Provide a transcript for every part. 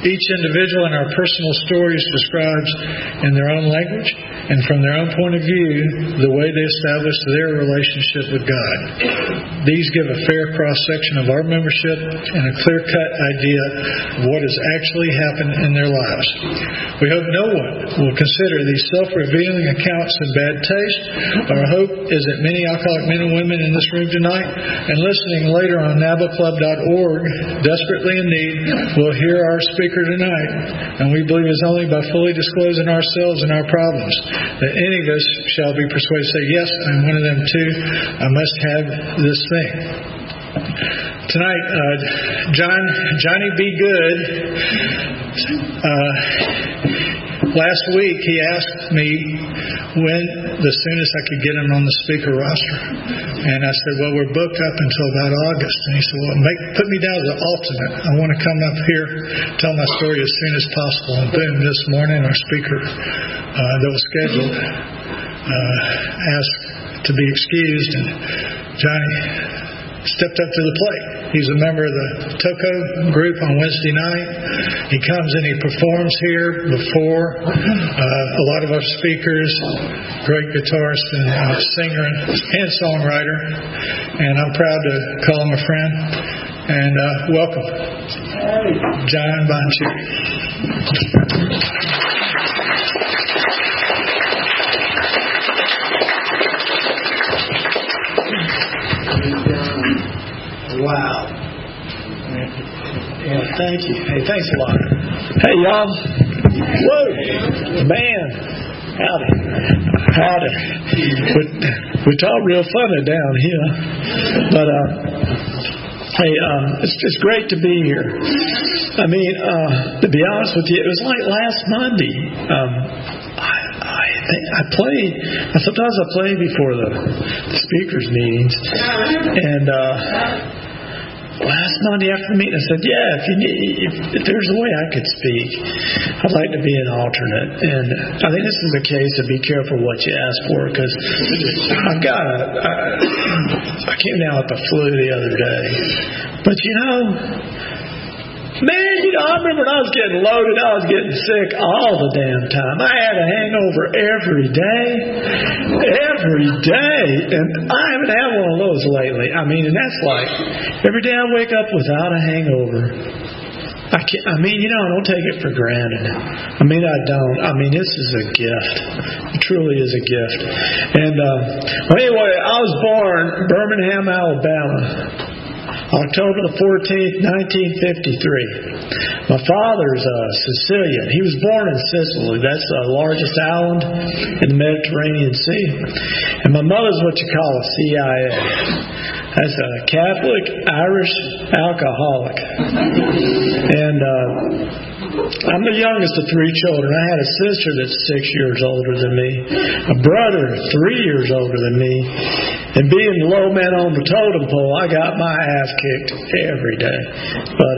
Each individual in our personal stories describes in their own language and from their own point of view the way they established their relationship with God. These give a fair cross-section of our membership and a clear-cut idea of what has actually happened in their lives. We hope no one will consider these self-revealing accounts in bad taste. Our hope is that many alcoholic men and women in this room tonight and listening later on NABAClub.org, desperately in need, will hear our speaker tonight. And we believe it's only by fully disclosing ourselves and our problems that any of us shall be persuaded to say, yes, I'm one of them too. I must have this thing. Tonight, Johnny B. Good, last week he asked me when the soonest I could get him on the speaker roster. And I said, well, we're booked up until about August. And he said, well, put me down as an alternate. I want to come up here, tell my story as soon as possible. And boom, this morning our speaker that was scheduled asked to be excused. And Johnny stepped up to the plate. He's a member of the TOCO group on Wednesday night. He comes and he performs here before a lot of our speakers, great guitarist and singer and songwriter. And I'm proud to call him a friend. And welcome, John Boncheri. Wow. Yeah, thank you. Hey, thanks a lot. Hey, y'all. Whoa. Man. Howdy. We talk real funny down here. But, hey, it's great to be here. I mean, to be honest with you, it was like last Monday. Sometimes I play before the speakers meetings, and last Monday after the meeting I said, if there's a way I could speak, I'd like to be an alternate. And I think this is the case, so be careful what you ask for, because I came down with the flu the other day, but man, I remember when I was getting loaded, I was getting sick all the damn time. I had a hangover every day. And I haven't had one of those lately. I mean, and that's like, every day I wake up without a hangover. I don't take it for granted. I don't. This is a gift. It truly is a gift. And, anyway, I was born in Birmingham, Alabama. October the 14th, 1953. My father's Sicilian. He was born in Sicily. That's the largest island in the Mediterranean Sea. And my mother's what you call a CIA. That's a Catholic Irish alcoholic. And I'm the youngest of three children. I had a sister that's 6 years older than me, a brother 3 years older than me, and being the low man on the totem pole, I got my ass kicked every day. But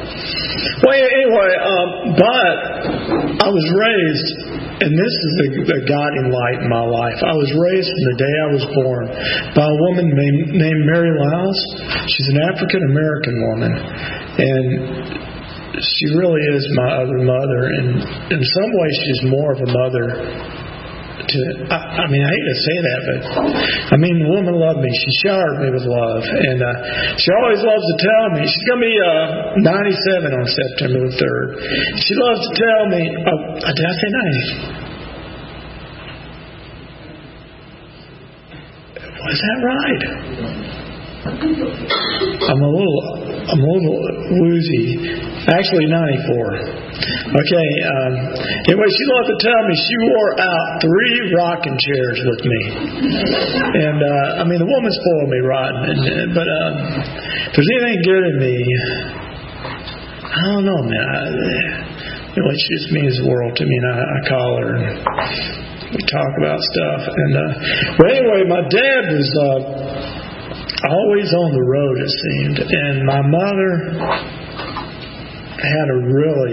but I was raised, and this is the guiding light in my life. I was raised from the day I was born by a woman named Mary Lyles. She's an African American woman, and she really is my other mother, and in some ways she's more of a mother to, I hate to say that, but the woman loved me. She showered me with love, and she always loves to tell me, she's going to be 97 on September the 3rd. She loves to tell me, did I say 90? Was that right? I'm a little woozy. Actually, 94. Okay. Anyway, she loved to tell me she wore out 3 rocking chairs with me, and the woman spoiled me rotten. But if there's anything good in me, I don't know, man. She just means the world to me, and I call her and we talk about stuff. And anyway, my dad was always on the road, it seemed, and my mother had a really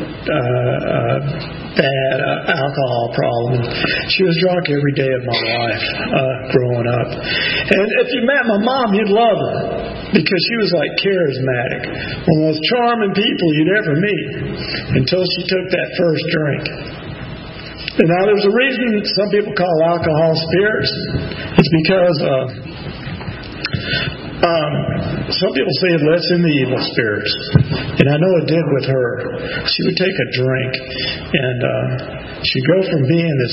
bad alcohol problem. She was drunk every day of my life growing up. And if you met my mom, you'd love her because she was like charismatic, one of the most charming people you'd ever meet until she took that first drink. And now there's a reason some people call alcohol spirits. It's because some people say it lets in the evil spirits. And I know it did with her. She would take a drink and she'd go from being this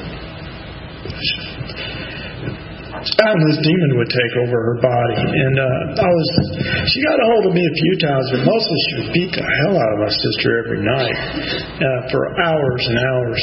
demon would take over her body. And she got a hold of me a few times, but mostly she would beat the hell out of my sister every night for hours and hours.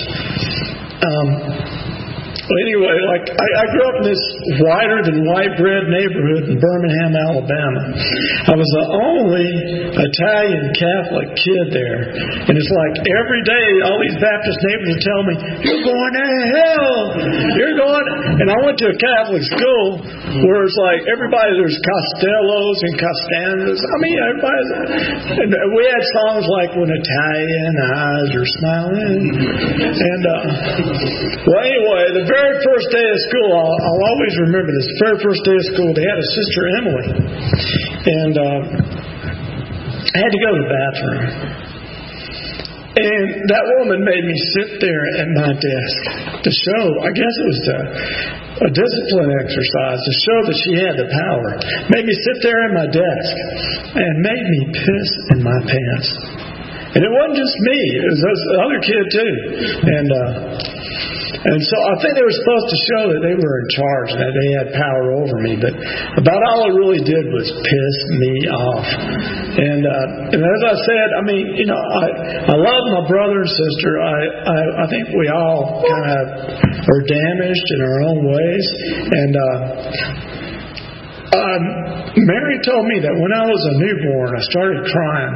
Well, anyway, I grew up in this whiter than white bread neighborhood in Birmingham, Alabama. I was the only Italian Catholic kid there. And it's like every day all these Baptist neighbors would tell me, "You're going to hell! You're going..." And I went to a Catholic school where it's like everybody, there's Costellos and Costanzas. I mean, everybody's... And we had songs like "When Italian Eyes Are Smiling." And, well, anyway, the very first day of school, I'll always remember this. The very first day of school, they had a sister Emily, and I had to go to the bathroom. And that woman made me sit there at my desk to show, I guess it was a discipline exercise, to show that she had the power. Made me sit there at my desk and made me piss in my pants. And it wasn't just me; it was this other kid too. And so I think they were supposed to show that they were in charge and that they had power over me. But about all it really did was piss me off. And as I said, I mean, you know, I love my brother and sister. I think we all kind of are damaged in our own ways. And Mary told me that when I was a newborn, I started crying.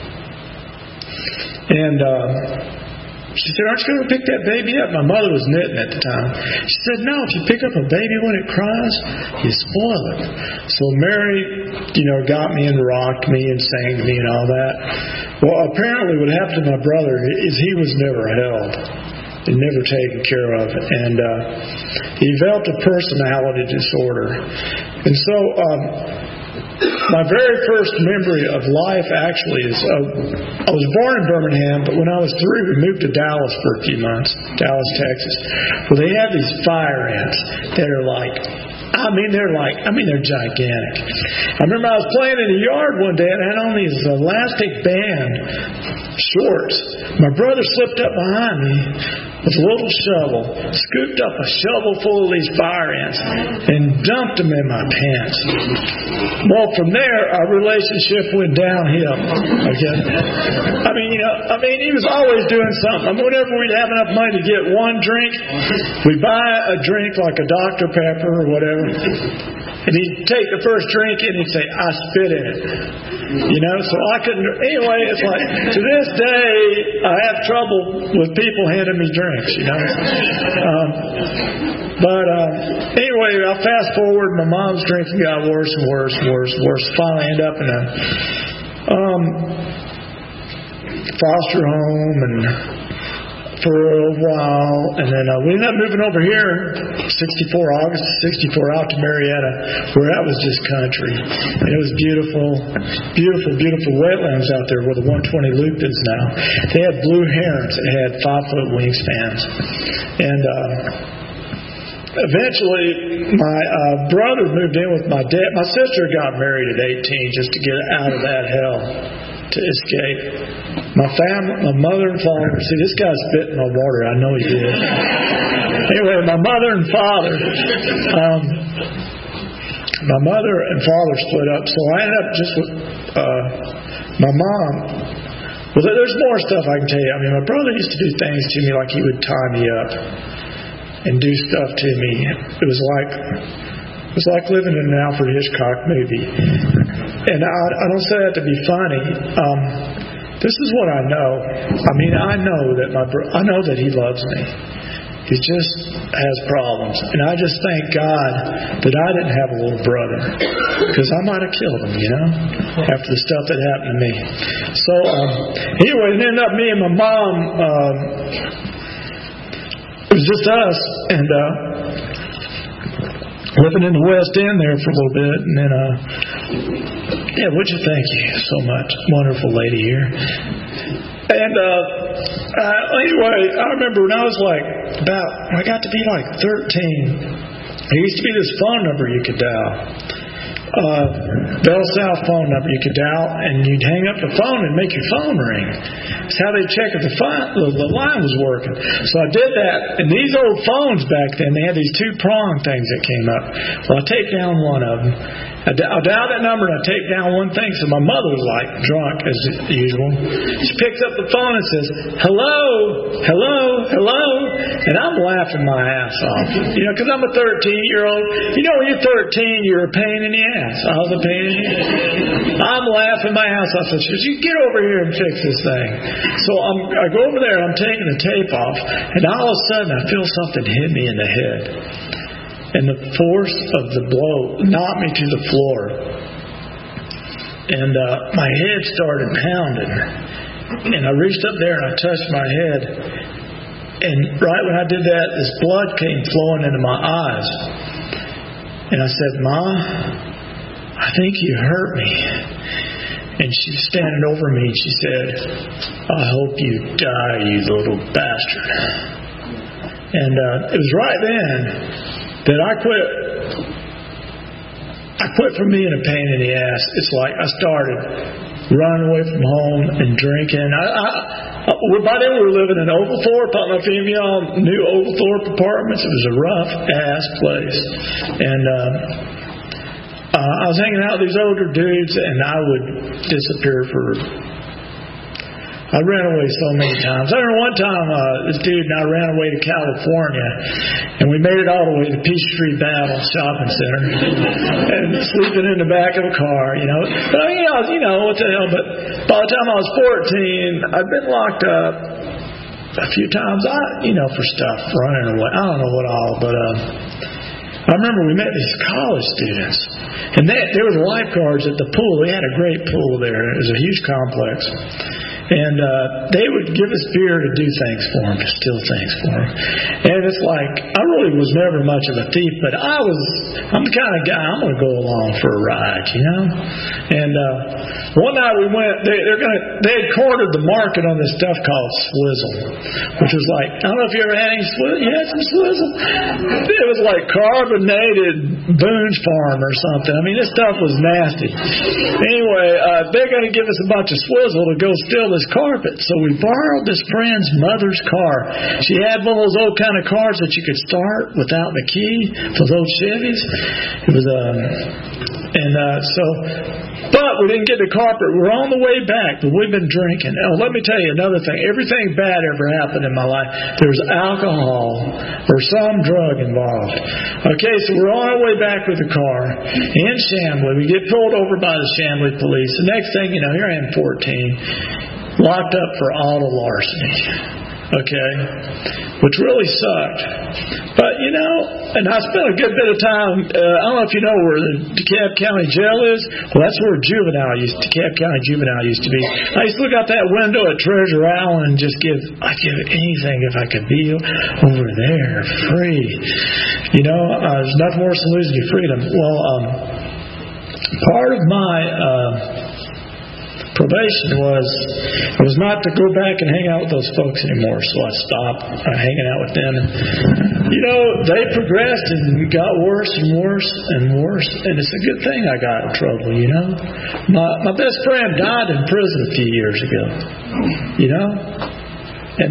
And she said, "Aren't you going to pick that baby up?" My mother was knitting at the time. She said, "No, if you pick up a baby when it cries, you spoil it." So Mary, got me and rocked me and sang to me and all that. Well, apparently what happened to my brother is he was never held and never taken care of. And he developed a personality disorder. And so... my very first memory of life actually is I was born in Birmingham, but when I was 3, we moved to Dallas for a few months, Dallas, Texas, where they have these fire ants that are they're gigantic. I remember I was playing in the yard one day and I had on these elastic band shorts. My brother slipped up behind me with a little shovel, scooped up a shovel full of these fire ants, and dumped them in my pants. Well, from there, our relationship went downhill. Okay, I mean, he was always doing something. Whenever we'd have enough money to get one drink, we'd buy a drink like a Dr. Pepper or whatever, and he'd take the first drink and he'd say, "I spit in it." So I couldn't. Anyway, it's like, to this day, I have trouble with people handing me drinks, But anyway, I'll fast forward. My mom's drinking got worse and worse and worse and worse. Finally ended up in a foster home and for a while, and then we ended up moving over here, August 64, out to Marietta, where that was just country. And it was beautiful, beautiful, beautiful wetlands out there where the 120 Lupins now. They had blue herons that had 5-foot wingspans. And eventually, my brother moved in with my dad. My sister got married at 18 just to get out of that hell, to escape. My mother and father, see, this guy spit in my water. I know he did. Anyway, my mother and father split up, so I ended up just with my mom. Well, there's more stuff I can tell you. I mean, my brother used to do things to me like he would tie me up and do stuff to me. It was like living in an Alfred Hitchcock movie. And I don't say that to be funny. This is what I know. I mean, I know that I know that he loves me. He just has problems. And I just thank God that I didn't have a little brother, because I might have killed him, after the stuff that happened to me. So, anyway, it ended up me and my mom, it was just us, and living in the West End there for a little bit, and then, would you thank you so much, wonderful lady here. And anyway, I remember when I was I got to be 13, there used to be this phone number you could dial. Bell South phone number you could dial, and you'd hang up the phone and make your phone ring. That's how they check if the line was working. So I did that, and these old phones back then, they had these 2-prong things that came up. Well, I take down one of them. I dial that number and I take down one thing. So my mother was drunk as usual. She picks up the phone and says, "Hello, hello, hello," and I'm laughing my ass off. Because I'm a 13-year-old. When you're 13, you're a pain in the ass. I was a pain in the ass. I'm laughing my ass off. I said, "You get over here and fix this thing." So I go over there and I'm taking the tape off, and all of a sudden I feel something hit me in the head. And the force of the blow knocked me to the floor. And my head started pounding. And I reached up there and I touched my head. And right when I did that, this blood came flowing into my eyes. And I said, "Ma, I think you hurt me." And she was standing over me and she said, "I hope you die, you little bastard." And it was right then that I quit from being a pain in the ass. It's like I started running away from home and drinking. By then we were living in Oglethorpe. I don't know if any of y'all knew Oglethorpe Apartments. It was a rough-ass place. And I was hanging out with these older dudes, and I would disappear I ran away so many times. I remember one time this dude and I ran away to California, and we made it all the way to Peachtree Battle Shopping Center, and sleeping in the back of a car, But what the hell? But by the time I was 14, I'd been locked up a few times, for stuff, running away. I don't know what all, but I remember we met these college students, and there was lifeguards at the pool. They had a great pool there. It was a huge complex. And they would give us beer to do things for them, to steal things for them. And it's like, I really was never much of a thief, but I'm the kind of guy, I'm going to go along for a ride, And one night we went, they had cornered the market on this stuff called Swizzle, which was I don't know if you ever had any Swizzle. You had some Swizzle? It was like carbonated Boone's Farm or something. I mean, this stuff was nasty. Anyway, they're going to give us a bunch of Swizzle to go steal this carpet. So we borrowed this friend's mother's car. She had one of those old kind of cars that you could start without the key, those old Chevys. It was but we didn't get the carpet. We're on the way back, but we've been drinking. Oh, let me tell you another thing. Everything bad ever happened in my life, there's alcohol or some drug involved. Okay, so we're on our way back with the car in Chamblee. We get pulled over by the Chamblee police. The next thing you know, here I am, 14, locked up for auto larceny. Okay, which really sucked. But, and I spent a good bit of time, I don't know if you know where the DeKalb County Jail is. Well, that's where DeKalb County Juvenile used to be. I used to look out that window at Treasure Island and just I'd give anything if I could be over there, free. There's nothing worse than losing your freedom. Well, part of my probation was not to go back and hang out with those folks anymore, so I stopped hanging out with them. And, they progressed and got worse and worse and worse, and it's a good thing I got in trouble, My best friend died in prison a few years ago, And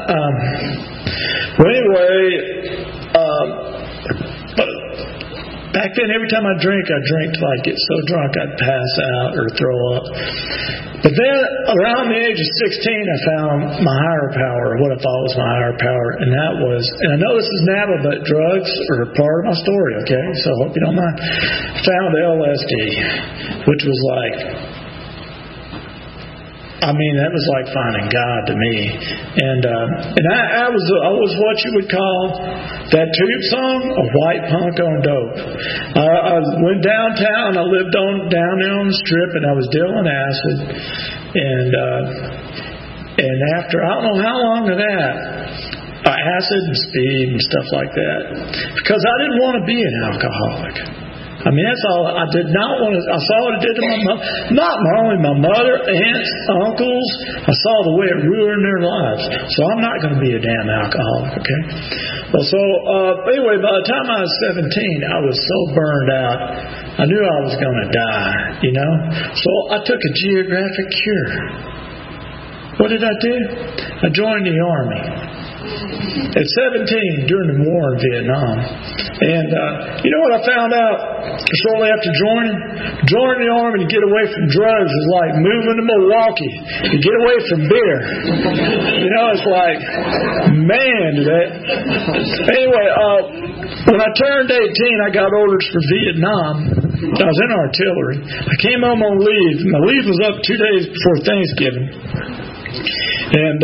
but back then, every time I drank till I'd get so drunk I'd pass out or throw up. But then, around the age of 16, I found my higher power, what I thought was my higher power, and that was, and I know this is NABA, but drugs are part of my story, okay? So I hope you don't mind. I found LSD, which was that was like finding God to me. And I was what you would call that tube song, a white punk on dope. I went downtown. I lived down there on the Strip, and I was dealing acid. And after I don't know how long of that, acid and speed and stuff like that, because I didn't want to be an alcoholic. That's all. I did not want to. I saw what it did to my mother. Not only my mother, aunts, uncles. I saw the way it ruined their lives. So I'm not going to be a damn alcoholic, okay? Well, so anyway, by the time I was 17, I was so burned out. I knew I was going to die, So I took a geographic cure. What did I do? I joined the Army. At 17, during the war in Vietnam. And you know what I found out shortly after joining? Joining the Army to get away from drugs is like moving to Milwaukee to get away from beer. It's like, man, Anyway, when I turned 18, I got orders for Vietnam. I was in artillery. I came home on leave. My leave was up 2 days before Thanksgiving. And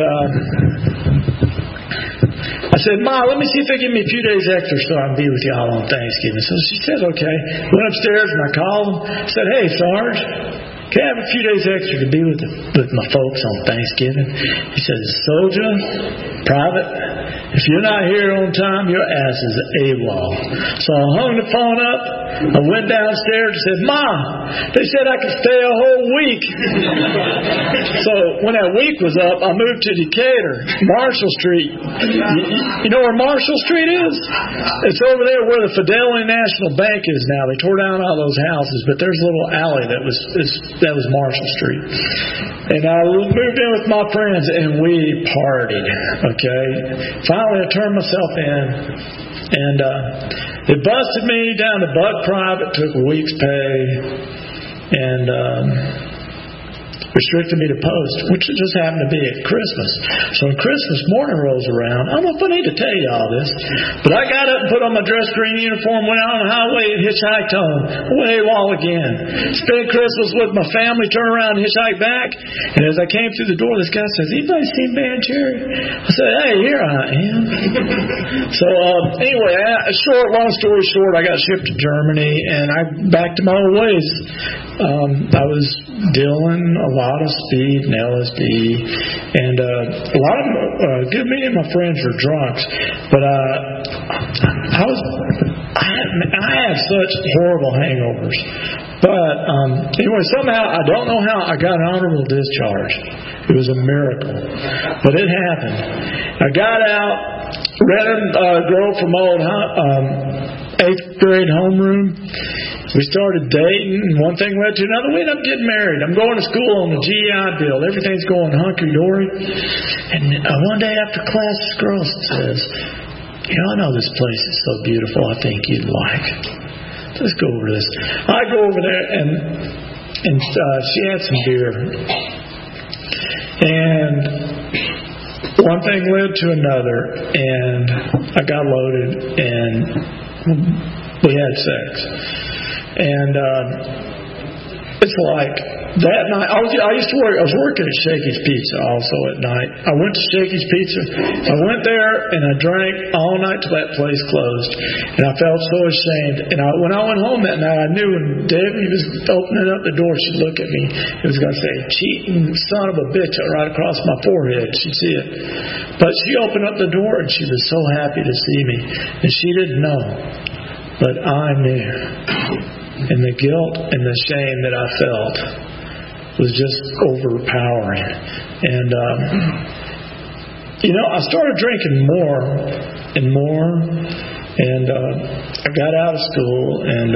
I said, Ma, let me see if they give me a few days extra so I can be with y'all on Thanksgiving. So she said, okay. Went upstairs and I called him. Said, hey, Sarge, can I have a few days extra to be with my folks on Thanksgiving? He said, soldier, private, if you're not here on time, your ass is AWOL. So I hung the phone up. I went downstairs and said, Ma, they said I could stay a whole week. So when that week was up, I moved to Decatur, Marshall Street. You know where Marshall Street is? It's over there where the Fidelity National Bank is now. They tore down all those houses, but there's a little alley that was Marshall Street. And I moved in with my friends, and we partied, okay? Finally, I turned myself in, and they busted me down to Buck Private, took a week's pay, and restricted me to post, which just happened to be at Christmas. So when Christmas morning rolls around, I don't know if I need to tell you all this, but I got up and put on my dress green uniform, went out on the highway and hitchhiked home. Away wall again. Spent Christmas with my family, turned around and hitchhiked back. And as I came through the door, this guy says, anybody seen Band Cherry? I said, hey, here I am. So anyway, long story short, I got shipped to Germany and I back to my old ways. I was dealing a lot of speed and LSD, and a lot of good many of my friends were drunks, but I had such horrible hangovers. But anyway, somehow I don't know how I got an honorable discharge. It was a miracle, but it happened. I got out, rented a girl from old 8th grade homeroom. We started dating, and one thing led to another. We ended up getting married. I'm going to school on the GI Bill. Everything's going hunky-dory. And one day after class, this girl says, I know this place is so beautiful. I think you'd like it. Let's go over this. I go over there, and she had some beer. And one thing led to another, and I got loaded, and we had sex. And it's like that night. I was working at Shakey's Pizza also at night. I went to Shakey's Pizza. I went there and I drank all night till that place closed. And I felt so ashamed. And when I went home that night, I knew when Debbie was opening up the door, she'd look at me. It was going to say, cheating son of a bitch, right across my forehead. She'd see it. But she opened up the door and she was so happy to see me. And she didn't know. But I knew. And the guilt and the shame that I felt was just overpowering. And, I started drinking more and more. And I got out of school. And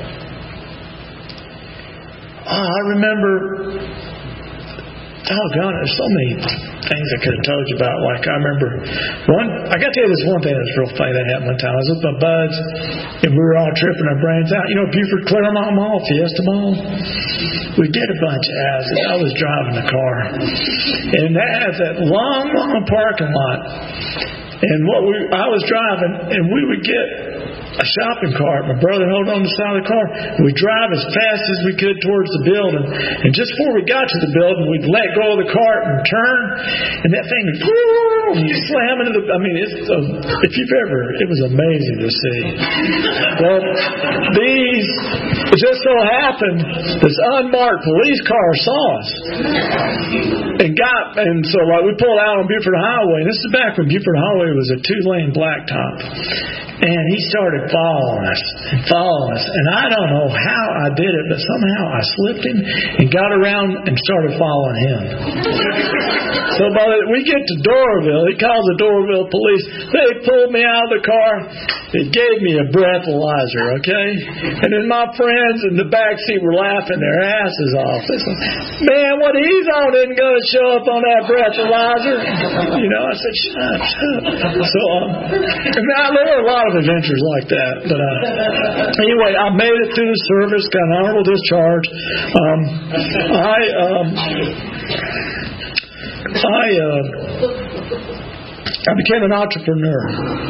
I remember, there's so many things I could have told you about. Like, I remember I got to tell you this one thing that's real funny that happened one time. I was with my buds, and we were all tripping our brains out. Buford Claremont Mall, Fiesta Mall. We did a bunch of acid. I was driving the car, and that has that long, long parking lot. And I was driving, and we would get a shopping cart. My brother held on the side of the car. We drive as fast as we could towards the building. And just before we got to the building, we'd let go of the cart and turn. And that thing would slam into the... I mean, if you've ever... It was amazing to see. Well, it just so happened, this unmarked police car saw us. And so like we pulled out on Buford Highway. And this is back when Buford Highway was a 2-lane blacktop. And he started following us. And I don't know how I did it, but somehow I slipped him and got around and started following him. So we get to Doraville. He calls the Doraville police. They pulled me out of the car. They gave me a breathalyzer, okay? And then my friends in the back seat were laughing their asses off. They said, man, what he's on isn't going to show up on that breathalyzer. I said, shut up. So, there were a lot of adventures like that. But anyway, I made it through the service, got an honorable discharge. I became an entrepreneur.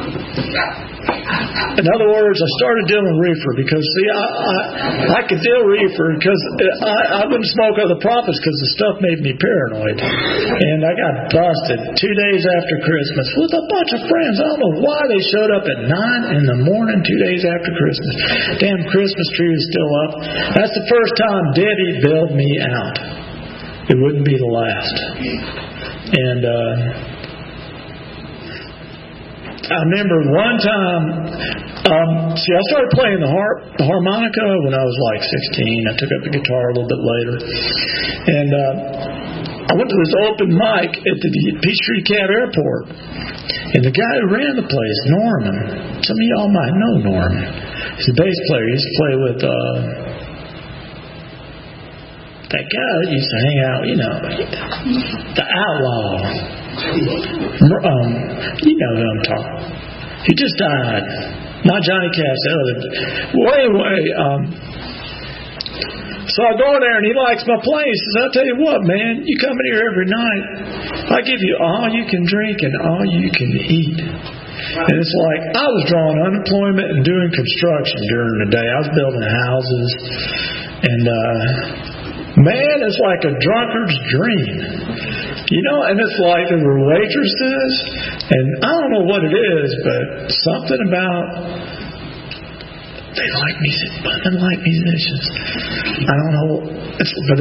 In other words, I started dealing reefer because, see, I could deal reefer because I wouldn't smoke other profits because the stuff made me paranoid. And I got busted 2 days after Christmas with a bunch of friends. I don't know why they showed up at 9 in the morning 2 days after Christmas. Damn Christmas tree was still up. That's the first time Debbie bailed me out. It wouldn't be the last. And I remember one time, I started playing the harmonica when I was like 16. I took up the guitar a little bit later. And I went to this open mic at the Peachtree Cab Airport. And the guy who ran the place, Norman, some of y'all might know Norman. He's a bass player. He used to play with that guy that used to hang out, the Outlaw. You know who I'm talking. He just died. Not Johnny Cash, the other. Well, anyway, so I go in there and he likes my playing. He says, I'll tell you what, man, you come in here every night, I give you all you can drink and all you can eat. And it's like I was drawing unemployment and doing construction during the day. I was building houses. And man, it's like a drunkard's dream. And it's like there were waitresses, and I don't know what it is, but something about they like music, women like musicians. I don't know, but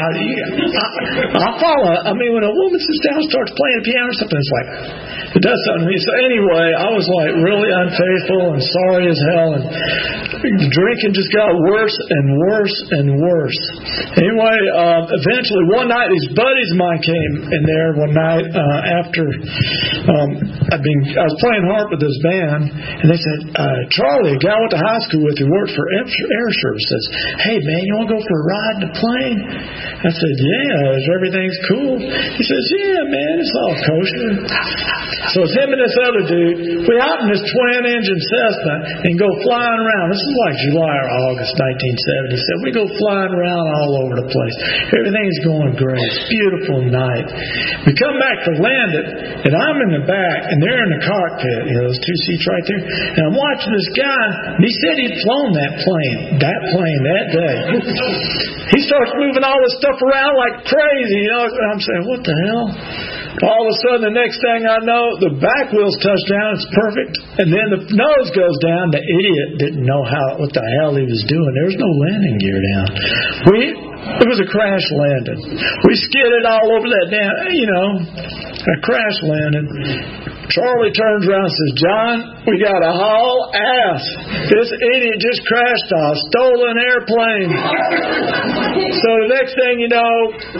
I follow. I mean, when a woman sits down and starts playing the piano or something, it's like it does something to me. So anyway, I was like really unfaithful and sorry as hell, and the drinking just got worse and worse and worse. Anyway, eventually one night these buddies of mine came in there one night after I was playing harp with this band, and they said, Charlie, a guy I went to high school with who worked for Air Service, says, hey man, you want to go for a ride in the plane? I said, yeah, everything's cool. He says, yeah man, it's all kosher. So it's him and this other dude. We hop in this twin-engine Cessna and go flying around. This is like July or August 1977. We go flying around all over the place. Everything's going great. It's a beautiful night. We come back to land it, and I'm in the back, and they're in the cockpit. Those 2 seats right there. And I'm watching this guy, and he said he'd flown that plane that day. He starts moving all this stuff around like crazy. And I'm saying, what the hell? All of a sudden, the next thing I know, the back wheels touch down. It's perfect. And then the nose goes down. The idiot didn't know what the hell he was doing. There was no landing gear down. It was a crash landing. We skidded all over that damn, a crash landing. Charlie turns around and says, John, we got to haul ass. This idiot just crashed a stolen airplane. So the next thing you know,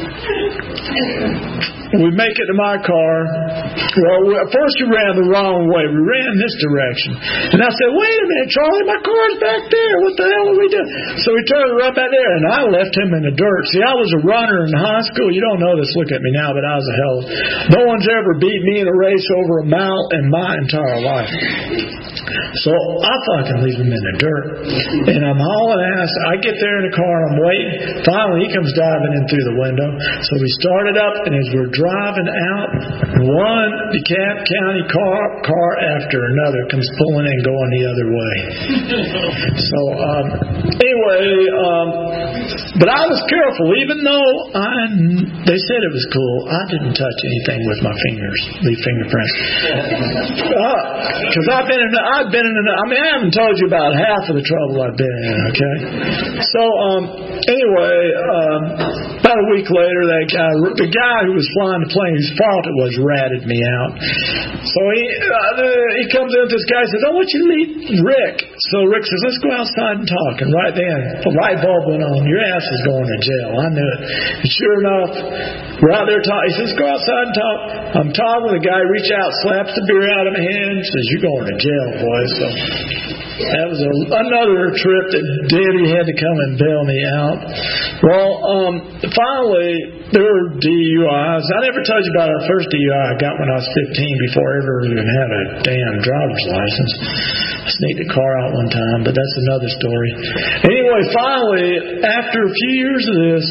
we make it to my car. Well, first we ran the wrong way. We ran this direction. And I said, wait a minute, Charlie, my car's back there. What the hell are we doing? So we turned right back there, and I left him in the dirt. See, I was a runner in high school. You don't know this. Look at me now, but I was a hell. No one's ever beat me in a race over a mile in my entire life. So I fucking leave him in the dirt. And I'm hauling ass. I get there in the car, and I'm waiting. Finally, he comes diving in through the window. So we started up, and as we're driving out. One DeKalb County car after another comes pulling and going the other way. So anyway, but I was careful, even though they said it was cool. I didn't touch anything with my fingers, leave fingerprints, because I've been in. I haven't told you about half of the trouble I've been in. Okay, so anyway, about a week later, the guy who was flying the plane, whose fault it was, ratted me out. So he comes in with this guy and says, "I want you to meet Rick." So Rick says, "Let's go outside and talk." And right then, the light bulb went on. Your ass is going to jail. I knew it. And sure enough, we're out there talking. He says, "Go outside and talk." I'm talking with a guy, reach out, slaps the beer out of my hand, says, "You're going to jail, boy." So that was another trip that Daddy had to come and bail me out. Well, finally, there were DUIs. I never told you about our first DUI I got when I was 15 before I ever even had a damn driver's license. I sneaked a car out one time, but that's another story. Anyway, finally, after a few years of this,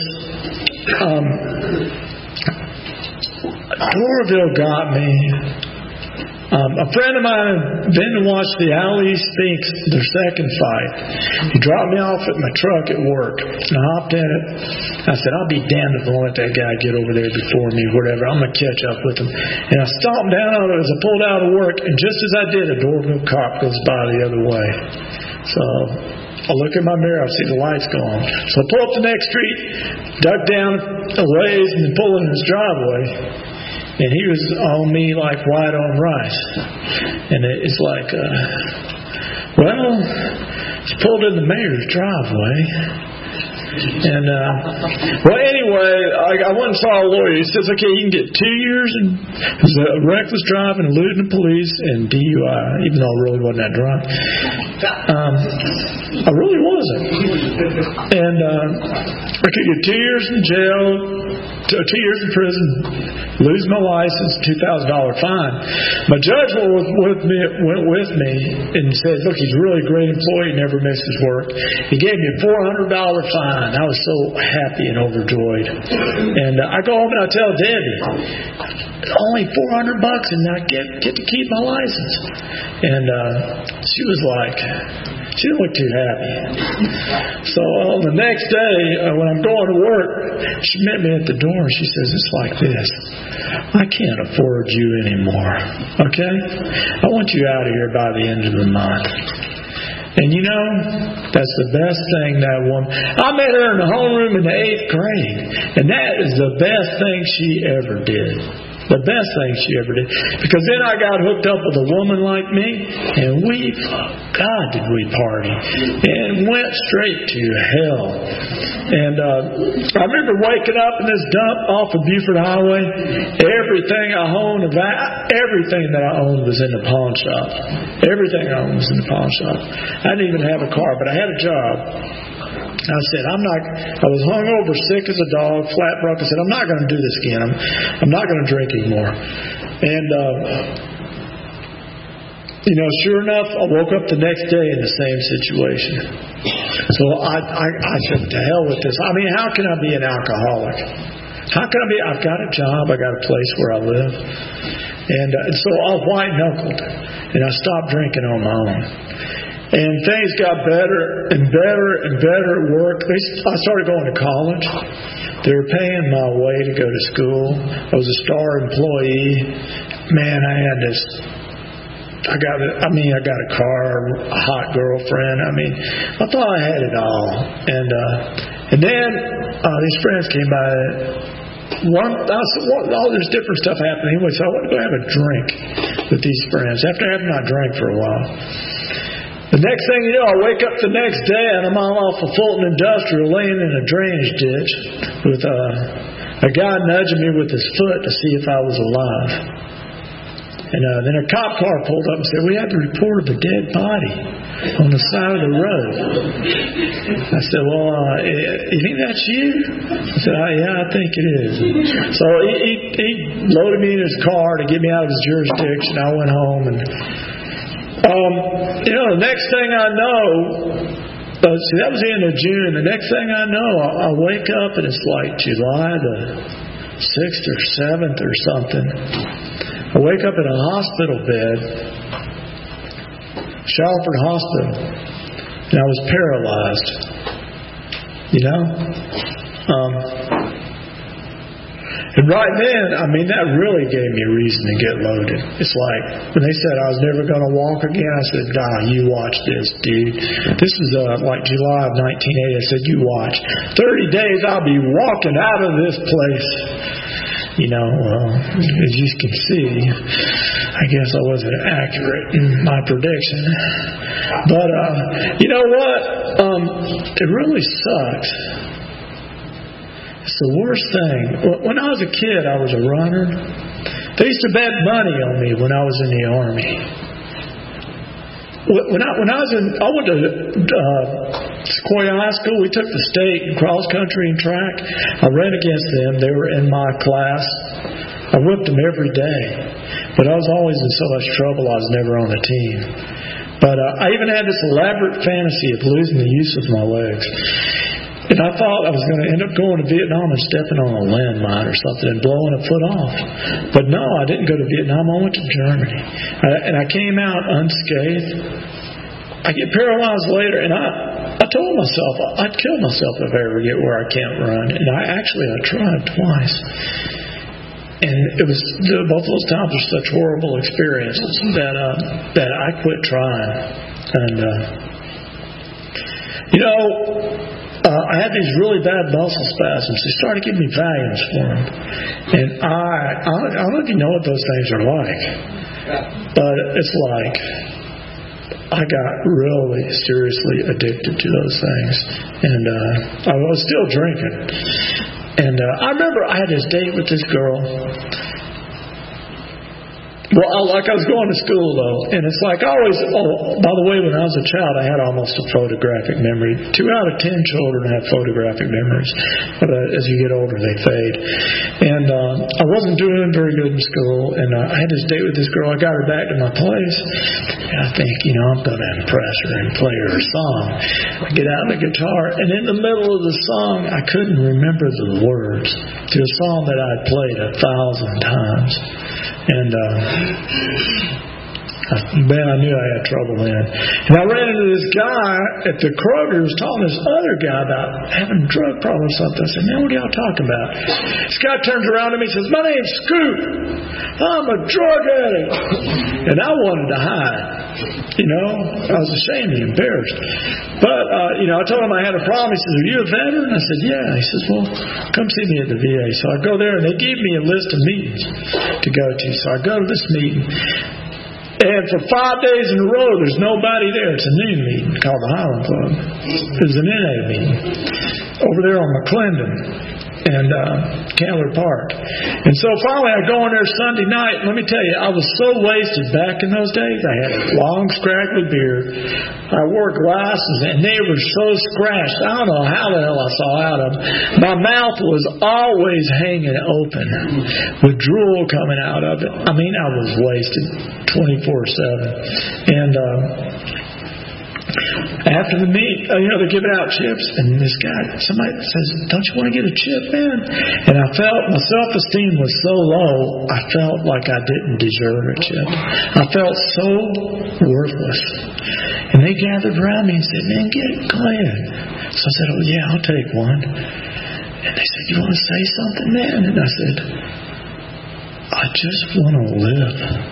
Doraville got me. A friend of mine had been to watch the Ali Spinks, their second fight. He dropped me off at my truck at work, and I hopped in it. I said, "I'll be damned if I let that guy get over there before me, whatever. I'm going to catch up with him." And I stomped down on it as I pulled out of work, and just as I did, a Doraville cop goes by the other way. So I look in my mirror, I see the lights go on. So I pull up the next street, duck down a ways, and pull in his driveway. And he was on me like white on rice. And it's like, he pulled in the mayor's driveway. And, anyway, I went and saw a lawyer. He says, okay, you can get 2 years in reckless driving, eluding the police, and DUI, even though I really wasn't that drunk. I really wasn't. And I could get 2 years in jail, 2 years in prison, lose my license, $2,000 fine. My judge went with me and said, look, he's a really great employee, never misses work. He gave me a $400 fine. I was so happy and overjoyed. And I go home and I tell Debbie, only $400 and I get to keep my license. And she was like, she didn't look too happy. So on the next day, when I'm going to work, she met me at the door and she says, it's like this. I can't afford you anymore. Okay? I want you out of here by the end of the month. And you know, that's the best thing that woman. I met her in the homeroom in the 8th grade. And that is the best thing she ever did. The best thing she ever did. Because then I got hooked up with a woman like me, and God, did we party. And went straight to hell. And I remember waking up in this dump off of Buford Highway. Everything I owned was in the pawn shop. Everything I owned was in the pawn shop. I didn't even have a car, but I had a job. I said, I was hungover, sick as a dog, flat broke. I said, I'm not going to do this again. I'm not going to drink anymore. And, sure enough, I woke up the next day in the same situation. So I said, to hell with this. I mean, how can I be an alcoholic? How can I be? I've got a job. I got a place where I live. And so I white-knuckled, and I stopped drinking on my own. And things got better and better and better at work. I started going to college. They were paying my way to go to school. I was a star employee. Man, I had this. I got a car, a hot girlfriend. I thought I had it all. And then these friends came by. I said, there's different stuff happening anyway. So I went to go have a drink with these friends after having not drank for a while. The next thing you know, I wake up the next day and I'm all off of Fulton Industrial laying in a drainage ditch with a guy nudging me with his foot to see if I was alive. And then a cop car pulled up and said, we have the report of a dead body on the side of the road. I said, well, you think that's you? I said, yeah, I think it is. So he loaded me in his car to get me out of his jurisdiction. I went home and the next thing I know, that was the end of June. The next thing I know, I wake up and it's like July the 6th or 7th or something. I wake up in a hospital bed, Shalford Hospital, and I was paralyzed. You know? And right then, that really gave me a reason to get loaded. It's like, when they said I was never going to walk again, I said, nah, you watch this, dude. This was like July of 1980. I said, you watch. 30 days, I'll be walking out of this place. You know, well, as you can see, I guess I wasn't accurate in my prediction. But, you know what? It really sucks. It's the worst thing. When I was a kid, I was a runner. They used to bet money on me when I was in the Army. I went to Sequoia High School. We took the state in cross country and track. I ran against them. They were in my class. I whipped them every day. But I was always in so much trouble I was never on the team. But I even had this elaborate fantasy of losing the use of my legs. And I thought I was going to end up going to Vietnam and stepping on a landmine or something and blowing a foot off. But no, I didn't go to Vietnam. I went to Germany. And I came out unscathed. I get paralyzed later, and I told myself I'd kill myself if I ever get where I can't run. And I tried twice. And it was both those times were such horrible experiences that I quit trying. And I had these really bad muscle spasms. They started giving me Valiums for them. And I don't know if you know what those things are like. But it's like I got really seriously addicted to those things. And I was still drinking. And I remember I had this date with this girl. Well, I was going to school, though, and it's like I always, by the way, when I was a child, I had almost a photographic memory. 2 out of 10 children have photographic memories. But as you get older, they fade. And I wasn't doing very good in school, and I had this date with this girl. I got her back to my place, and I think, I'm going to impress her and play her a song. I get out the guitar, and in the middle of the song, I couldn't remember the words to a song that I had played 1,000 times. And I knew I had trouble then. And I ran into this guy at the Kroger who was talking to this other guy about having a drug problem or something. I said, man, what are y'all talking about? This guy turns around to me and says, my name's Scoop. I'm a drug addict. And I wanted to hide. I was ashamed and embarrassed. But, I told him I had a problem. He says, are you a veteran? I said, yeah. He says, well, come see me at the VA. So I go there, and they gave me a list of meetings to go to. So I go to this meeting. And for 5 days in a row, there's nobody there. It's a noon meeting called the Highland Club. It was an NA meeting over there on McClendon and Candler Park. And so finally I go in there Sunday night. Let me tell you, I was so wasted back in those days. I had a long, scraggly beard. I wore glasses, and they were so scratched. I don't know how the hell I saw out of them. My mouth was always hanging open with drool coming out of it. I was wasted 24/7. And after the meet, they're giving out chips, and somebody says, don't you want to get a chip, man? And I felt my self-esteem was so low, I felt like I didn't deserve a chip. I felt so worthless. And they gathered around me and said, man, go ahead. So I said, oh yeah, I'll take one. And they said, you want to say something, man? And I said, I just want to live.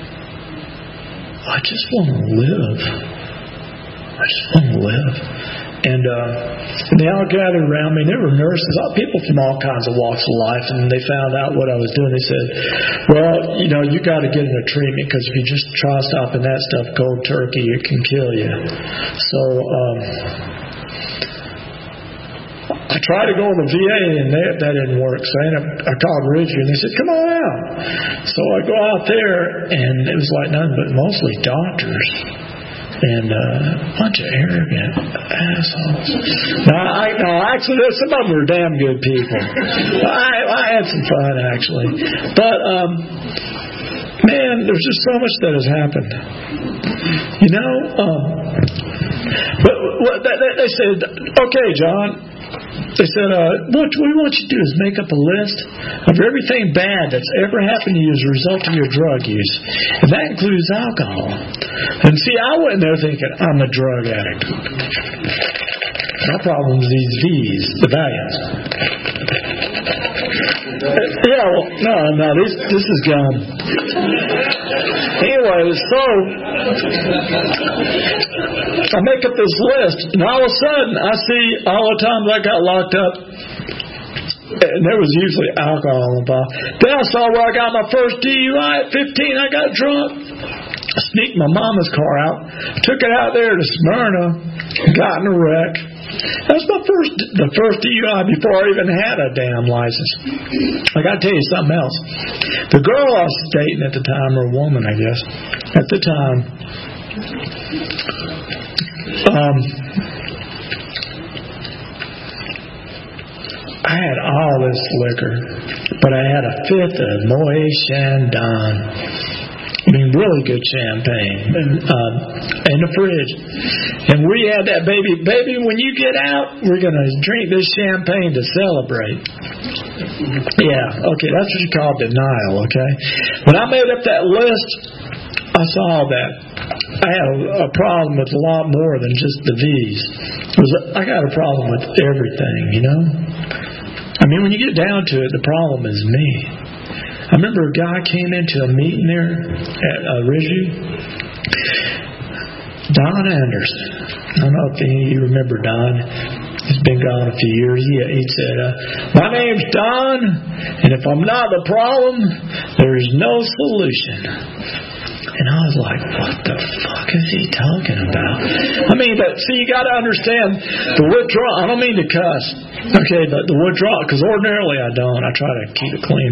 I just want to live. I just want to live. And they all gathered around me. There were nurses, people from all kinds of walks of life, and they found out what I was doing. They said, well, you got to get into treatment, because if you just try stopping that stuff cold turkey, it can kill you. So I tried to go to the VA, and that didn't work. So I called Ridgeview, and they said, come on out. So I go out there, and it was like nothing but mostly doctors. And a bunch of arrogant assholes. No, actually, some of them were damn good people. I had some fun, actually. But, man, there's just so much that has happened. But they said, okay, John, they said, what we want you to do is make up a list of everything bad that's ever happened to you as a result of your drug use. And that includes alcohol. And see, I went there thinking, I'm a drug addict. My problem is these V's, the Valiants. Yeah, well, no, this is gum. Anyway, so I make up this list, and all of a sudden I see all the times I got locked up, and there was usually alcohol involved. Then I saw where I got my first DUI at 15. I got drunk. I sneaked my mama's car out, took it out there to Smyrna, got in a wreck. That was the first DUI before I even had a damn license. I got to tell you something else. The girl I was dating at the time, or a woman, I guess, at the time, I had all this liquor, but I had a fifth of Moet Chandon. I mean, really good champagne in the fridge. And we had that baby, when you get out, we're going to drink this champagne to celebrate. Yeah, okay, that's what you call denial, okay? When I made up that list, I saw that I had a problem with a lot more than just the V's. I got a problem with everything, you know? I mean, when you get down to it, the problem is me. I remember a guy came into a meeting there at Ridgeview. Don Anderson. I don't know if any of you remember Don. He's been gone a few years. He said, my name's Don, and if I'm not the problem, there's no solution. And I was like, what the fuck is he talking about? I mean, see, you got to understand the withdrawal. I don't mean to cuss. Okay, but the withdrawal, because ordinarily I don't. I try to keep it clean.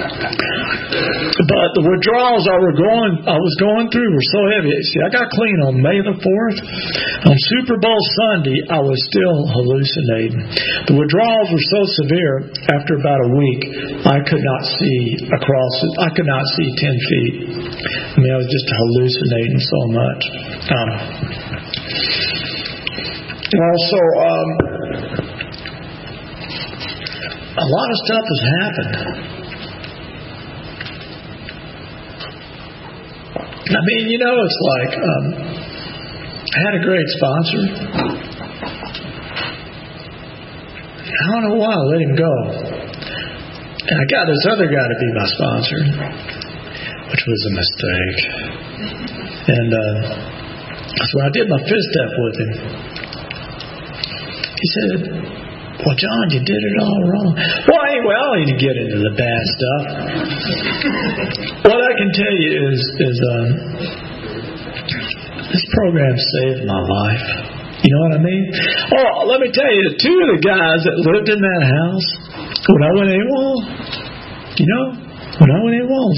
But the withdrawals I was going through were so heavy. See, I got clean on May the 4th. On Super Bowl Sunday, I was still hallucinating. The withdrawals were so severe, after about a week, I could not see across it. I could not see 10 feet. I mean, I was just hallucinating so much. And also, a lot of stuff has happened. I mean, you know, it's like I had a great sponsor. I don't know why I let him go. And I got this other guy to be my sponsor, which was a mistake. And so I did my fifth step with him. He said, well, John, you did it all wrong. Well, anyway, I don't need to get into the bad stuff. What I can tell you is this program saved my life. You know what I mean? Oh, let me tell you, two of the guys that lived in that house, when I went AWOL, you know, when I went AWOL,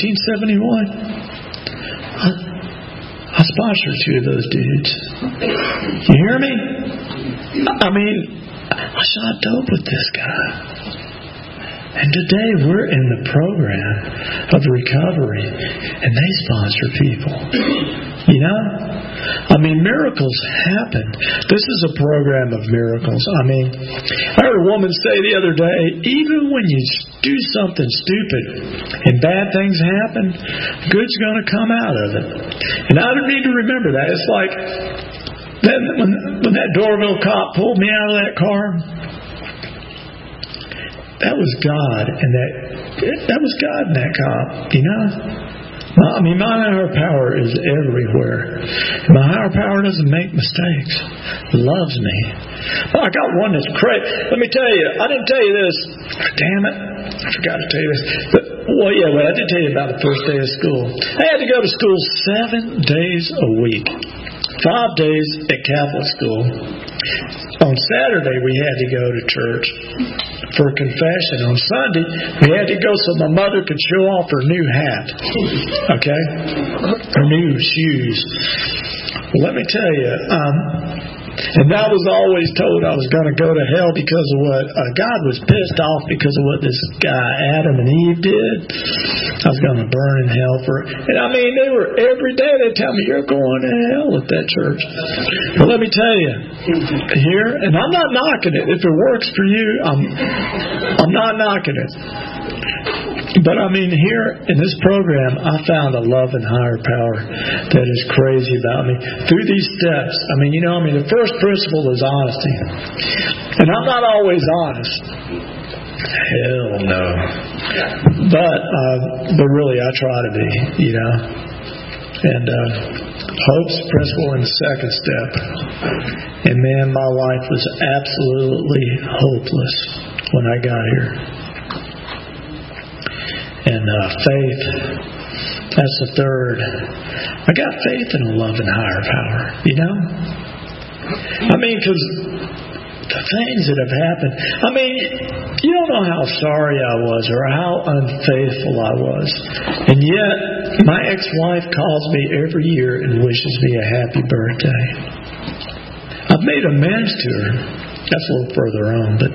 1971, I sponsored two of those dudes. You hear me? I mean, I shot dope with this guy. And today we're in the program of recovery, and they sponsor people. You know? I mean, miracles happen. This is a program of miracles. I mean, I heard a woman say the other day, even when you do something stupid and bad things happen, good's going to come out of it. And I don't need to remember that. It's like then when that Dorville cop pulled me out of that car, that was God, and that was God in that cop, you know? I mean, my higher power is everywhere. My higher power doesn't make mistakes. He loves me. But I got one that's crazy. Let me tell you, I didn't tell you this. Damn it. I forgot to tell you this. But I did tell you about the first day of school. I had to go to school 7 days a week. 5 days at Catholic school. On Saturday, we had to go to church for confession. On Sunday, we had to go so my mother could show off her new hat. Okay? Her new shoes. Well, let me tell you, And that was always told I was going to go to hell because of what God was pissed off because of what this guy Adam and Eve did. I was going to burn in hell for it. And I mean, they were every day they tell me, you're going to hell at that church. But let me tell you, here, and I'm not knocking it. If it works for you, I'm not knocking it. But I mean, here in this program, I found a love and higher power that is crazy about me. Through these steps, the first principle is honesty. And I'm not always honest. Hell no. But really, I try to be, And hope's the principle in the second step. And man, my life was absolutely hopeless when I got here. And faith, that's the third. I got faith in a love and higher power, because the things that have happened, you don't know how sorry I was or how unfaithful I was. And yet, my ex-wife calls me every year and wishes me a happy birthday. I've made amends to her. That's a little further on, but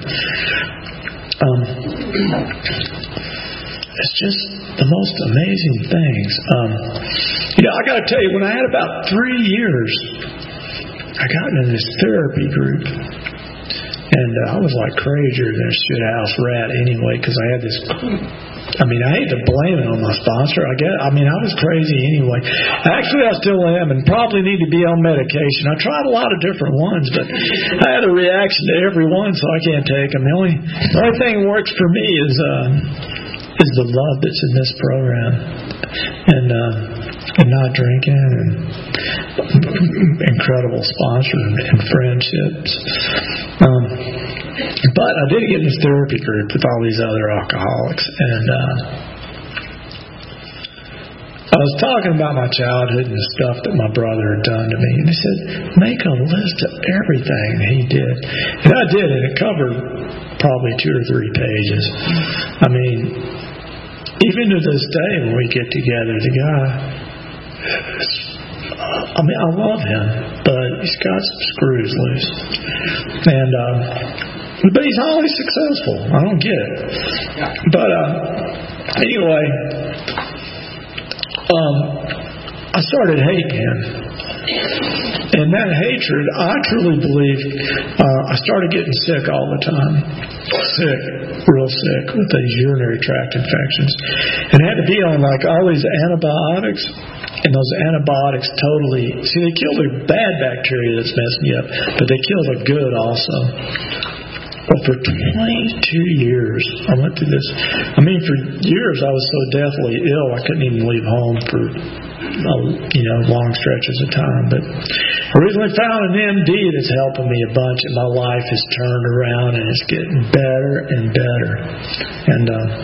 it's just the most amazing things. I got to tell you, when I had about 3 years, I got into this therapy group. And I was like crazier than a shithouse rat anyway, because I had this... I hate to blame it on my sponsor. I was crazy anyway. Actually, I still am and probably need to be on medication. I tried a lot of different ones, but I had a reaction to every one, so I can't take them. The only thing that works for me is the love that's in this program, and not drinking, and incredible sponsors and friendships. But I did get in this therapy group with all these other alcoholics, and I was talking about my childhood and the stuff that my brother had done to me, and he said, make a list of everything he did. And I did, and it covered probably 2 or 3 pages. Even to this day, when we get together, the guy, I love him, but he's got some screws loose. But he's highly successful. I don't get it. But anyway, I started hating him. And that hatred, I truly believe, I started getting sick all the time. Sick, real sick, with these urinary tract infections. And I had to be on all these antibiotics. And those antibiotics they kill the bad bacteria that's messing you up, but they kill the good also. Well, for 22 years, I went through this. For years I was so deathly ill I couldn't even leave home for long stretches of time. But I recently found an MD that's helping me a bunch, and my life has turned around and it's getting better and better. And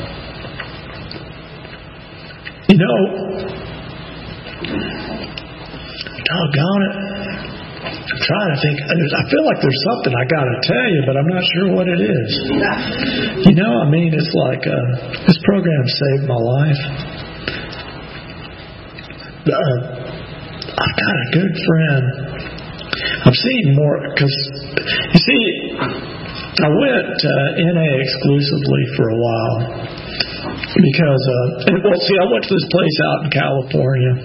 doggone it, I'm trying to think. I feel like there's something I got to tell you, but I'm not sure what it is. It's like this program saved my life. I've got a good friend. I've seen more, because, you see, I went to NA exclusively for a while. Because, I went to this place out in California.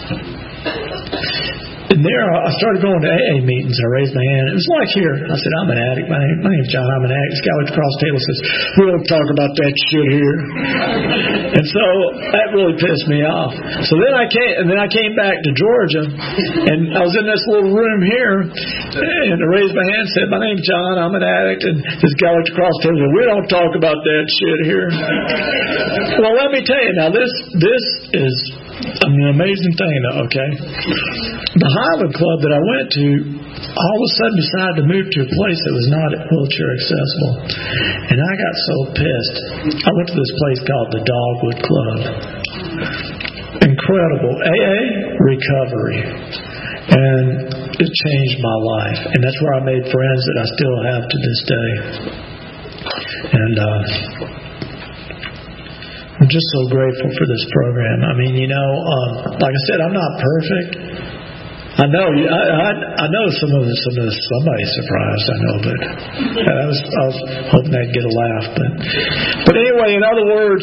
And there, I started going to AA meetings. I raised my hand. It was like here. I said, I'm an addict. My name's John. I'm an addict. This guy looked across the table and says, we don't talk about that shit here. And so that really pissed me off. So then I came back to Georgia, and I was in this little room here, and I raised my hand and said, my name's John. I'm an addict. And this guy looked across the table and said, we don't talk about that shit here. Well, let me tell you now, this is an amazing thing, okay? The Highland Club that I went to all of a sudden decided to move to a place that was not wheelchair accessible. And I got so pissed. I went to this place called the Dogwood Club. Incredible. AA recovery. And it changed my life. And that's where I made friends that I still have to this day. And I'm just so grateful for this program. Like I said, I'm not perfect. I know somebody's surprised. I know, but I was hoping I'd get a laugh. But anyway, in other words,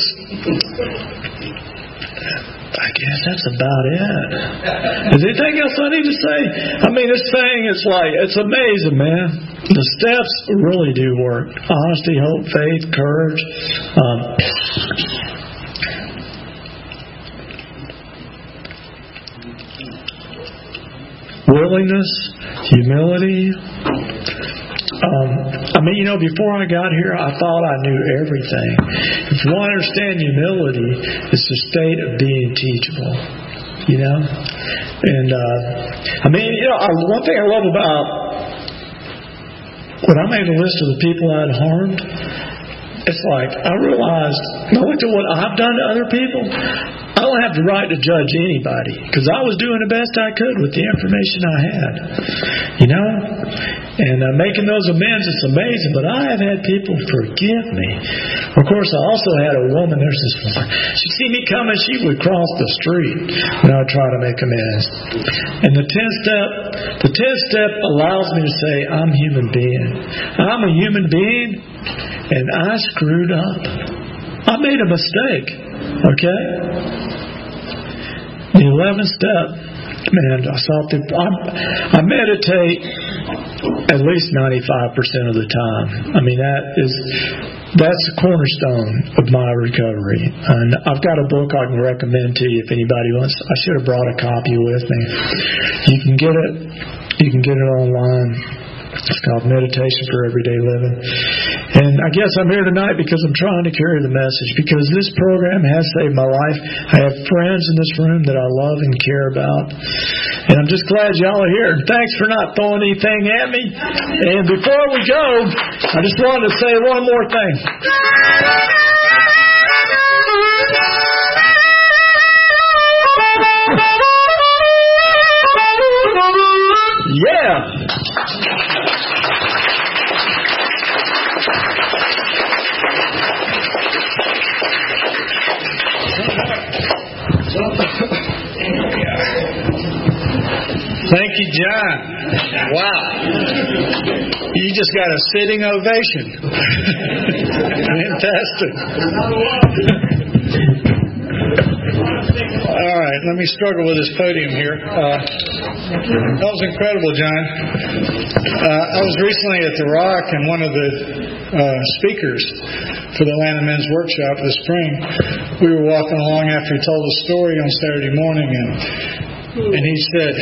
I guess that's about it. Is there anything else I need to say? I mean, this thing is it's amazing, man. The steps really do work. Honesty, hope, faith, courage. Willingness, humility. Before I got here, I thought I knew everything. If you want to understand humility, it's the state of being teachable. And one thing I love about when I made a list of the people I'd harmed, it's like I realized, when I looked at what I've done to other people, I don't have the right to judge anybody because I was doing the best I could with the information I had, and making those amends, it's amazing, but I have had people forgive me. Of course, I also had a woman, there's this woman, she'd see me coming, she would cross the street when I would try to make amends. And the 10th step allows me to say, I'm a human being. I'm a human being, and I screwed up. I made a mistake. Okay? The 11th step, man, I meditate at least 95% of the time. I mean, that's the cornerstone of my recovery. And I've got a book I can recommend to you if anybody wants. I should have brought a copy with me. You can get it online. It's called Meditation for Everyday Living. And I guess I'm here tonight because I'm trying to carry the message, because this program has saved my life. I have friends in this room that I love and care about. And I'm just glad y'all are here. And thanks for not throwing anything at me. And before we go, I just wanted to say one more thing. Yeah. Thank you, John. Wow. You just got a sitting ovation. Fantastic. All right, let me struggle with this podium here. That was incredible, John. I was recently at the Rock, and one of the speakers for the Atlanta Men's Workshop this spring, we were walking along after he told a story on Saturday morning, and he said,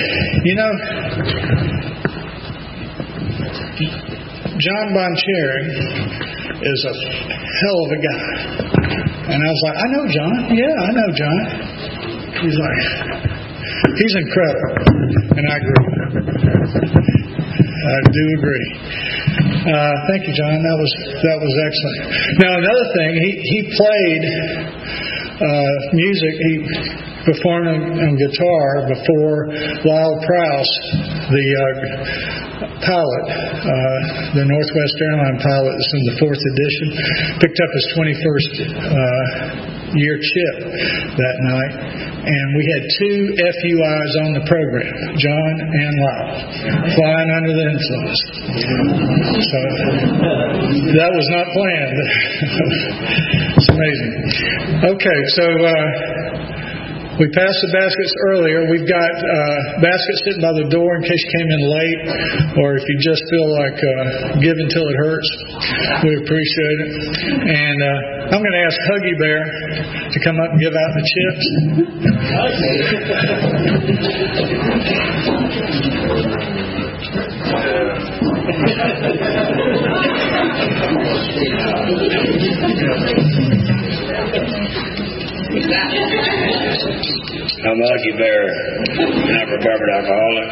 John Boncherry is a hell of a guy. And I was like, I know John. Yeah, I know John. He's like, he's incredible. And I agree. I do agree. Thank you, John. That was excellent. Now, another thing, he played music. He performed on guitar before Lyle Prowse, the pilot, the Northwest Airline pilot that's in the 4th edition, picked up his 21st year chip that night. And we had 2 FUIs on the program, John and Lyle, flying under the influence. So that was not planned. It's amazing. Okay, so we passed the baskets earlier. We've got baskets sitting by the door in case you came in late, or if you just feel like give until it hurts. We appreciate it. And I'm going to ask Huggy Bear to come up and give out the chips. I'm Huggy Bear, and I'm a recovered alcoholic.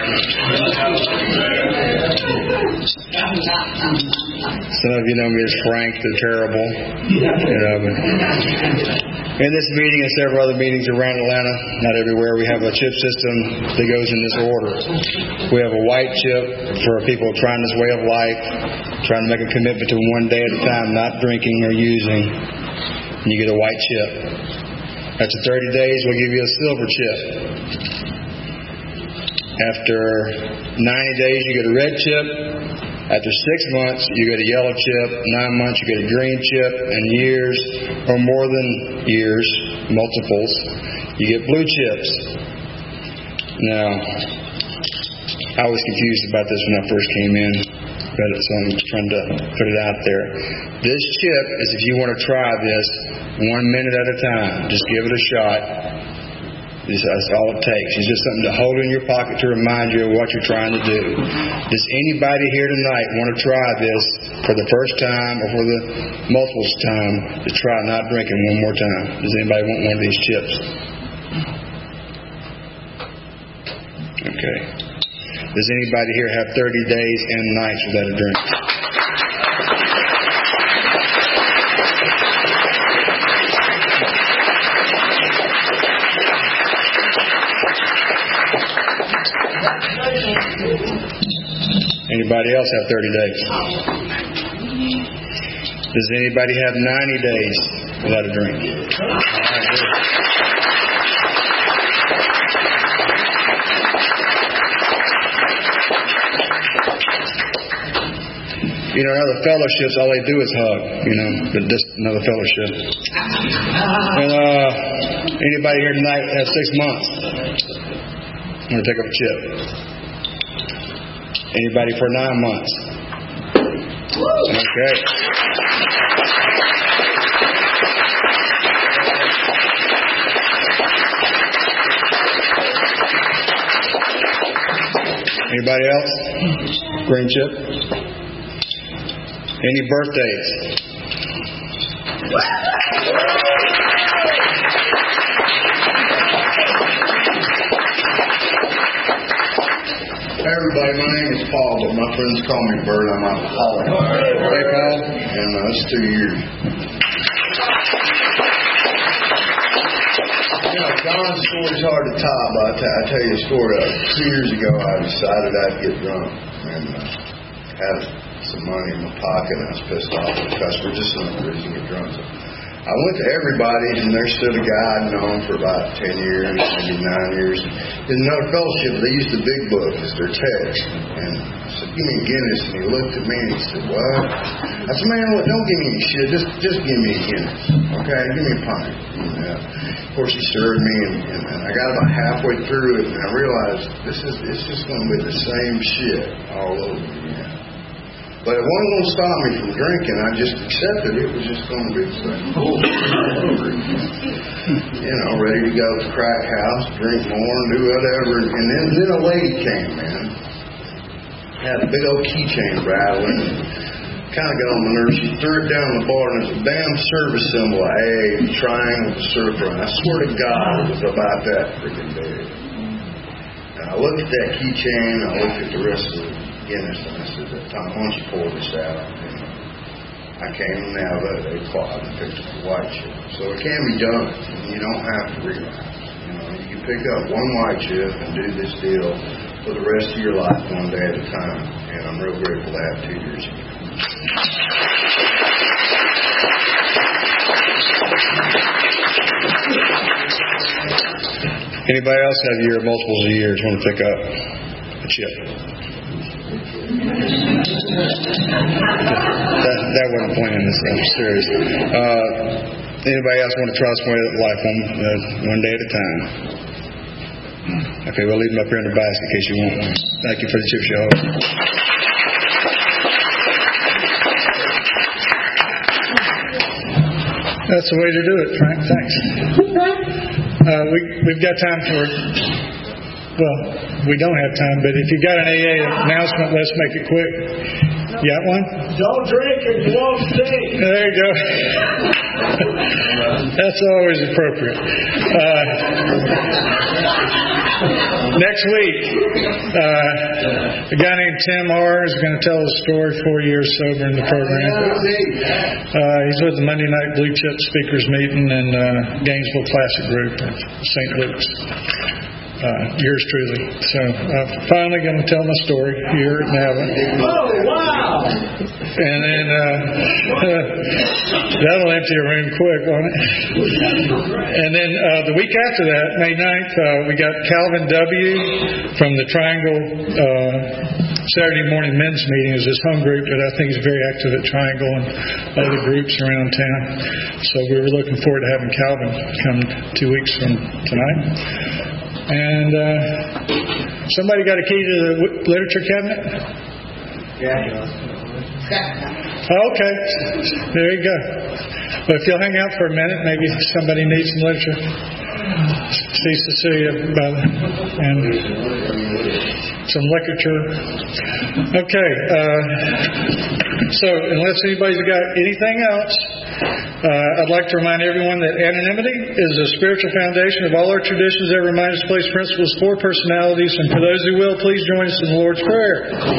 Some of you know me as Frank the Terrible. In this meeting and several other meetings around Atlanta, not everywhere, we have a chip system that goes in this order. We have a white chip for people trying this way of life, trying to make a commitment to one day at a time, not drinking or using. And you get a white chip. After 30 days, we'll give you a silver chip. After 90 days, you get a red chip. After 6 months, you get a yellow chip. 9 months, you get a green chip. And years, or more than years, multiples, you get blue chips. Now, I was confused about this when I first came in, so I'm trying to put it out there. This chip is if you want to try this 1 minute at a time. Just give it a shot. That's all it takes. It's just something to hold in your pocket to remind you of what you're trying to do. Does anybody here tonight want to try this for the first time or for the multiple time to try not drinking one more time? Does anybody want one of these chips? Okay. Does anybody here have 30 days and nights without a drink? Anybody else have 30 days? Does anybody have 90 days without a drink? You know, other fellowships, all they do is hug, but just another fellowship. And anybody here tonight have 6 months? I'm going to take up a chip. Anybody for 9 months? Okay. Anybody else? Green chip? Any birthdays? Hey everybody, my name is Paul, but my friends call me Bert. I'm alcoholic. Hey, Paul. And it's 2 years. John's story's hard to top, but I tell you a story. 2 years ago, I decided I'd get drunk and had some money in my pocket, and I was pissed off at the customer, just some reason to get drunk. So I went to everybody's, and there stood a guy I'd known for about 10 years, maybe 9 years. In another fellowship, they used the big book as their text. And I said, give me a Guinness. And he looked at me and he said, what? I said, man, don't give me any shit. Just give me a Guinness. Okay? Give me a pint. And, of course, he served me, and I got about halfway through it, and I realized it's just going to be the same shit all over again. But it wasn't going to stop me from drinking. I just accepted it was just going to be the same over again. Ready to go to the crack house, drink more, and do whatever. And then a lady came in, had a big old keychain rattling, kind of got on my nerves. She threw it down the bar, and there's a damn service symbol, A, triangle, the circle. And I swear to God, it was about that freaking big. And I looked at that keychain, I looked at the rest of it. Guinness, and I said, Tom, why don't you pour this out? And I came out of that closet and picked up a white chip. So it can be done. You don't have to realize. You can pick up one white chip and do this deal for the rest of your life, one day at a time. And I'm real grateful to have 2 years ago. Anybody else have year multiples of years want to pick up a chip? That wasn't playing this. I'm serious. Anybody else want to try some way of life one day at a time? Okay, we'll leave them up here in the basket in case you want one. Thank you for the chip show. That's the way to do it, Frank. Thanks. We've got time for... Well, we don't have time, but if you've got an AA announcement, let's make it quick. You got one? Don't drink if you won't stink. There you go. That's always appropriate. Next week, a guy named Tim R. is going to tell a story, 4 years sober in the program. He's with the Monday Night Blue Chip Speakers Meeting in Gainesville Classic Group of St. Luke's. yours truly. So I'm finally going to tell my story here at Nava. Oh, wow! And then that'll empty a room quick, won't it? And then the week after that, May 9th, we got Calvin W. from the Triangle Saturday morning men's meeting is his home group, but I think he's very active at Triangle and other groups around town. So we were looking forward to having Calvin come 2 weeks from tonight. And somebody got a key to the literature cabinet? Okay, there you go. But if you'll hang out for a minute, maybe somebody needs some literature. See Cecilia and some literature. Okay, so unless anybody's got anything else, I'd like to remind everyone that anonymity is a spiritual foundation of all our traditions that remind us to place principles for personalities. And for those who will, please join us in the Lord's Prayer.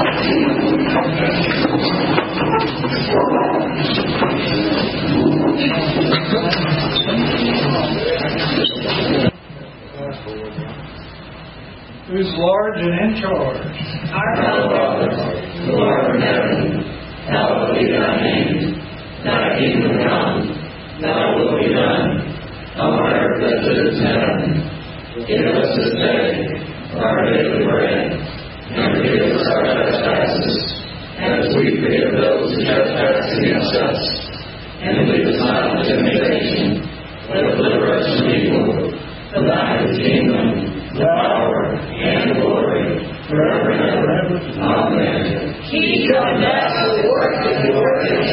Who's large and in charge? Our Father, who art in heaven, hallowed be thy name. Thy kingdom come, thy will be done, on earth as it is in heaven. Give us this day our daily bread, and forgive us our trespasses, as we forgive those who trespass against us. And lead us not into temptation, but deliver us from evil. For thine is the kingdom, the power, and the glory, forever and ever. Amen. He comes back to work and work and